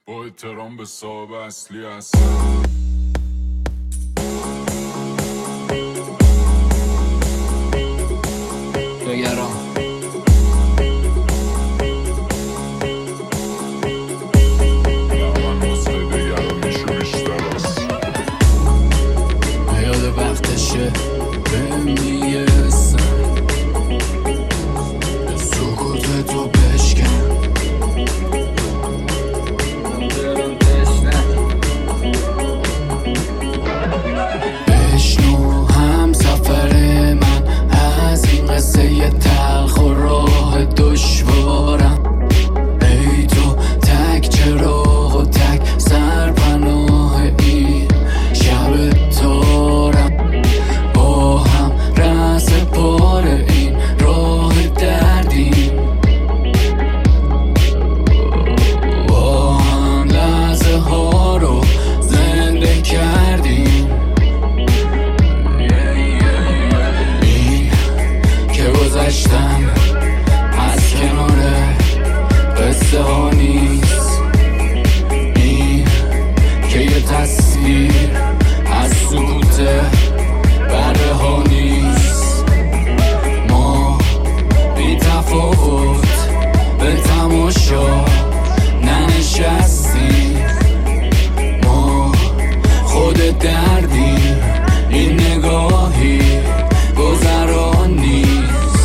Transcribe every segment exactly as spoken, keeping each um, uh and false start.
با احترام به صاحب اصلی هستم. بگرام من نسخه دیگران میشه بیشتر است. یاد وقتشه بهم میرسم سکوت تو بشکن بشنو هم سفر من از این قصه ی تلخ و راه دشوارم. ای تو تک چراغ و تک سرپناه این شب تارم. با هم رس پار این راه دردیم، با هم لحظه ها رو زنده کردیم. این که گذشتم از کنار قصه ها نیست، این که یه تصویر از سکوت بره ها نیست. ما بی تفاوت به تماشا ننشستیم، ما خود دردیم، این نگاهی گذران نیست.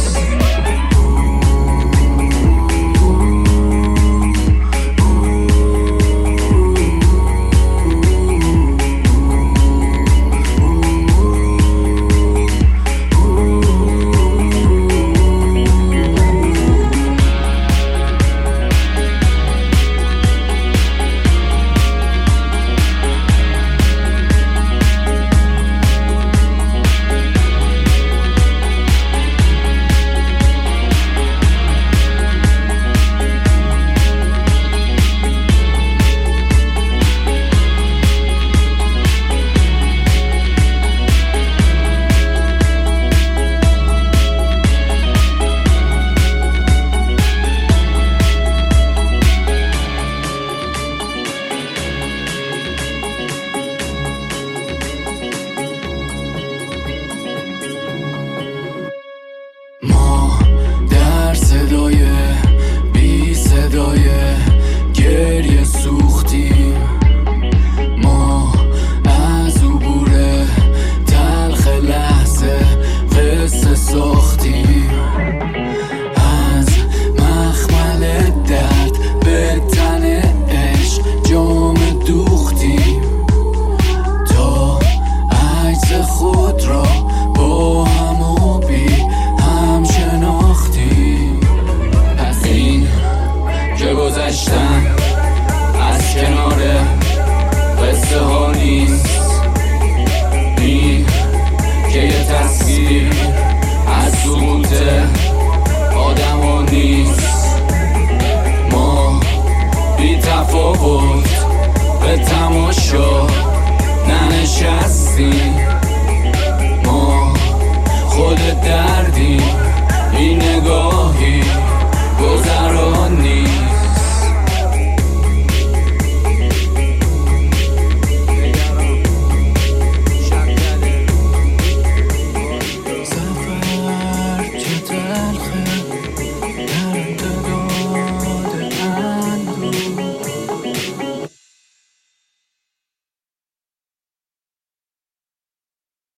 ما در صدای بی صدای گریه سوختیم، ما از عبور تلخ لحظه قصه ساختیم. از مخمل درد به تن عشق جام دوختیم تا عجز خود را با هم و بی هم شناختیم. پس این که گذشتن از کنار قصه ها نیست، این که یه تصویر از سکوت آدم ها نیست. ما بی تفاوت به تماشا ننشستیم،